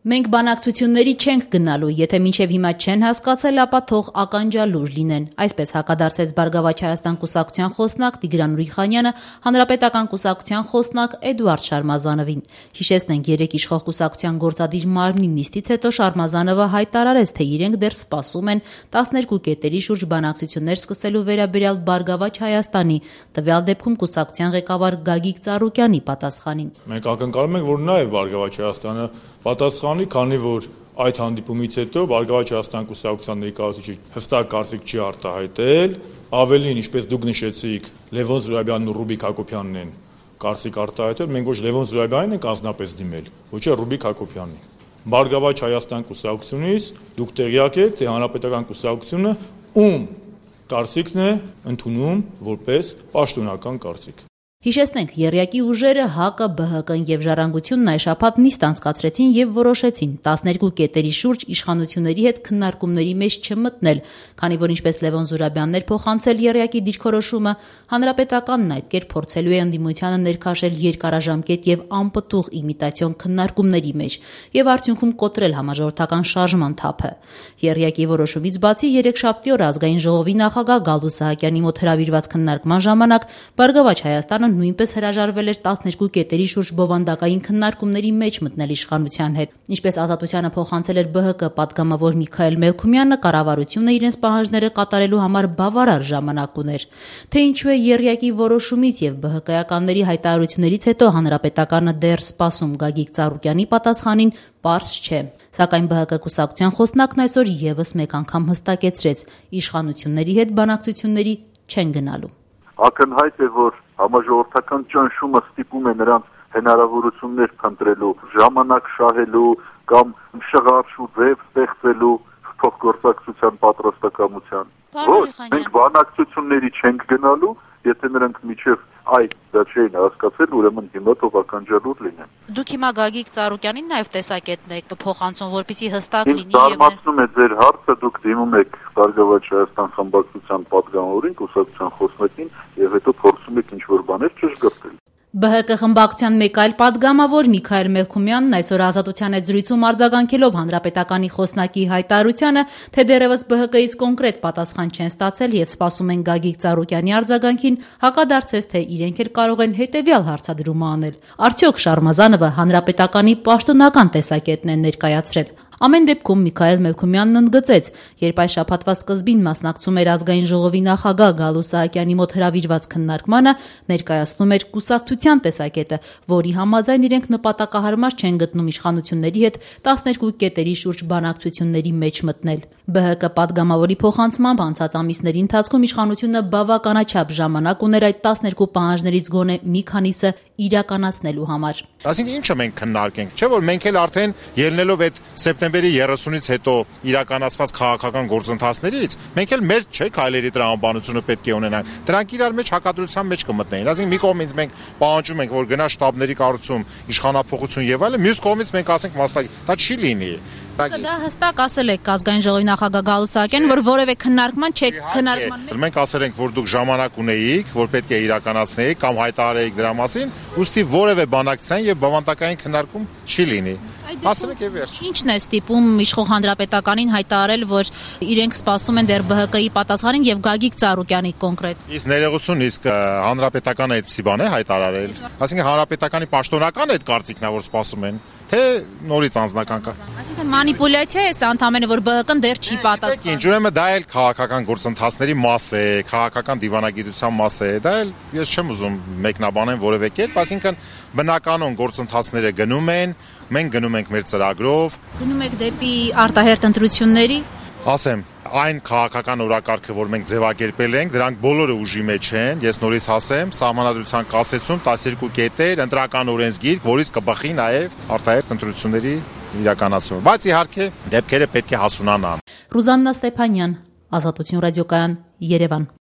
Մենք բանակցությունների չենք գնալու, եթե մինչև հիմա չեն հասկացել, ապա թող ականջալուր լինեն, այսպես հակադարձեց Բարգավաճ Հայաստան կուսակցության խոսնակ Տիգրան Ուրիխանյանը Հանրապետական կուսակցության խոսնակ Էդուարդ Շարմազանովին։ Հիշեցնենք, երեկ իշխող կուսակցության գործադիր մարմնի նիստից հետո Շարմազանովը հայտարարեց, թե իրենք դեռ սպասում են 12 կետերի շուրջ բանակցություններ սկսելու վերաբերյալ Բարգավաճ Հայաստանի, տվյալ դեպքում կուսակցության ղեկավար Գագիկ Ծառուկյանի պատասխանին։ Մենք ակնկալում ենք, որ նաև Բարգավաճ Հայաստանը պատասխանի, քանի որ այդ հանդիպումից հետո Բարգավաճ Հայաստան կուսակցության ներկայացուցիչը հստակ կարծիք չի արտահայտել, ավելին, ինչպես դուք նշեցիք, Լևոն Զուրաբյանն ու Ռուբիկ Հակոբյանն են կարծիք արտահայտել, մենք ոչ Լևոն Զուրաբյանին ենք անձնապես դիմել, ոչ էլ Ռուբիկ Հակոբյանին։ Բարգավաճ Հայաստան կուսակցությունից դուք տեղյակ եք, թե Հանրապետական կուսակցությունը ում կարծիքն է ընդունում որպես պաշտոնական կարծիք։ Հիշեցնենք, եռյակի ուժերը ՀԱԿ-ը, ԲՀԿ-ն եւ Ժառանգությունն այս շաբաթ նիստ անցկացրեցին եւ որոշեցին 12 կետերի շուրջ իշխանությունների հետ քննարկումների մեջ չմտնել, քանի որ ինչպես Լևոն Զուրաբյանն էր փոխանցել եռյակի դիրքորոշումը, Հանրապետականն այդ կերպ փորձելու է ընդդիմությանը ներքաշել երկարաժամկետ եւ անպտուղ իմիտացիոն քննարկումների մեջ եւ արդյունքում կոտրել համաժողովրդական շարժման թափը։ Եռյակի որոշումից բացի երեքշաբթի օր ազգային ժողովի նախագահ Գալու Սահակյանի մոտ հրավիրված քննարկման ժամանակ Բարգավաճ Հայաստանը նույնպես հրաժարվել էր 12 կետերի շուրջ բովանդակային քննարկումների մեջ մտնել իշխանության հետ։ Ինչպես Ազատությանը փոխանցել էր ԲՀԿ պատգամավոր Միքայել Մելքումյանը, կառավարությունը իրենց պահանջները կատարելու համար բավարար ժամանակ ուներ։ Թե ինչու է եռյակի որոշումից եւ ԲՀԿ-ականների հայտարարություններից հետո Հանրապետականը դեռ սպասում Գագիկ Ծառուկյանի պատասխանին, պարզ չէ։ Սակայն ԲՀԿ կուսակցության խոսնակն այսօր եւս մեկ անգամ հստակեցրեց՝ իշխանությունների հետ բանակցությունների չեն գնալու։ Ակնհայտ է, որ համաժողովրդական ճնշումը ստիպում է նրանց հնարավորություններ փնտրելու, ժամանակ շահելու կամ շղարշ ու ձև ստեղծելու փոխգործակցության պատրաստակամության։ Ոչ, մենք բանակցությունների չենք գնալու, եթե նրանք միջև այդ դա չէին հասկացել, ուրեմն հիմա թող ականջալուր լինեն։ Դուք հիմա Գագիկ Ծառուկյանին նաև տեսակետն եք փոխանցում, որպեսզի հստակ լինի եւ զարմացնում է ձեր հարցը, դուք դիմում եք Բարգավաճ Հայաստան խմբակցության պատգամավորին, կուսակցության խոսնակին եւ հետո փորձում եք ինչ-որ բաներ ճշգրտել։ ԲՀԿ խմբակցության մեկ այլ պատգամավոր Միքայել Մելքումյանն այսօր Ազատության հետ զրույցում արձագանքելով Հանրապետականի խոսնակի հայտարարությանը, թե դեռևս ԲՀԿ-ից կոնկրետ պատասխան չեն ստացել եւ սպասում են Գագիկ Ծառուկյանի արձագանքին, հակադարձեց, թե իրենք էլ կարող են հետեւյալ հարցադրումը անել. Արդյոք Շարմազանովը Հանրապետականի պաշտոնական տեսակետն է ներկայացրել։ Ամեն դեպքում Միքայել Մելքումյանն ընդգծեց, երբ այս շաբաթվա սկզբին մասնակցում էր ազգային ժողովի նախագահ Գալու Սահակյանի մոտ հրավիրված քննարկմանը, ներկայացնում էր կուսակցության տեսակետը, որի համաձայն իրենք նպատակահարմար չեն գտնում իշխանությունների հետ 12 կետերի շուրջ բանակցությունների մեջ մտնել։ ԲՀԿ պատգամավորի փոխանցմամբ անցած ամիսների ընթացքում իշխանությունը բավականաչափ ժամանակ ուներ այդ 12 պահանջներից գոնե մի քանիսը իրականացնելու համար։ Այսինքն ինչը մենք քննարկենք, չէ՞ որ մենք էլ արդեն ելնելով այդ սեպտեմբերի 30-ից հետո իրականացված քաղաքական գործընթացներից, մենք էլ մեր չէ քայլերի տրամաբանությունը պետք է ունենանք։ Դրանք իրար մեջ հակադրության մեջ կմտնեն։ Այսինքն մի կողմից մենք պահանջում ենք, որ գնա շտաբների կառուցում, իշխանափոխություն եւ այլն, մյուս կողմից մենք ասենք մասնագետ, դա չի լինի։ Դա հստակ ասել եք ազգային ժողովի նախագահ Գալու Սահակյանին, որ որևէ քննարկման չեք քննարկման։ Մենք ասել ենք, որ դուք ժամանակ ունեիք, որ պետք է իրականացնեիք կամ հայտարարեիք դրա մասին, ուստի որևէ բանակցային եւ բավանդակային քննարկում չի լինի։ Ասել եք եւ վերջ։ Ինչն է ստիպում իշխող Հանրապետականին հայտարարել, որ իրենք սպասում են դեռ ԲՀԿ-ի պատասխանին եւ Գագիկ Ծառուկյանի կոնկրետ։ Իսկ ներողություն, իսկ Հանրապետականը այդպիսի բան է հայտարարել։ Այսինքն Հանրապետականի պաշտոնական այդ կարծիքն է, որ սպասում են, թե նորից անձնական կա։ Այսինքն մանիպուլյացիա է սա ընդամենը, որ ԲՀԿ-ն դեռ չի պատասխանում։ Ինչ ուրեմն դա էլ քաղաքական գործընթացների մաս է, քաղաքական դիվանագիտության մաս է, դա էլ ես չեմ ուզում մեկնաբանեմ որևէ կերպ, այսինքն բնականon գործընթացները գնում են, մենք գնում ենք մեր ծրագրով։ Գնում եք դեպի արտահերթ ընտրությունների։ Ասեմ, այն քաղաքական օրակարգը, որ մենք ձևակերպել ենք, դրանք բոլորը ուժի մեջ են, ես նորից ասեմ, սահմանադրության կասեցում 12 կետեր, ընտրական օրենսգիրք, որից կբխի նաև արտահերթ ընտրությունների իրականացումը։ Բայց իհարկե դեպքերը պետք է հասունանան։ Ռուզաննա Ստեփանյան, Ազատություն ռադիոկայան, Երևան։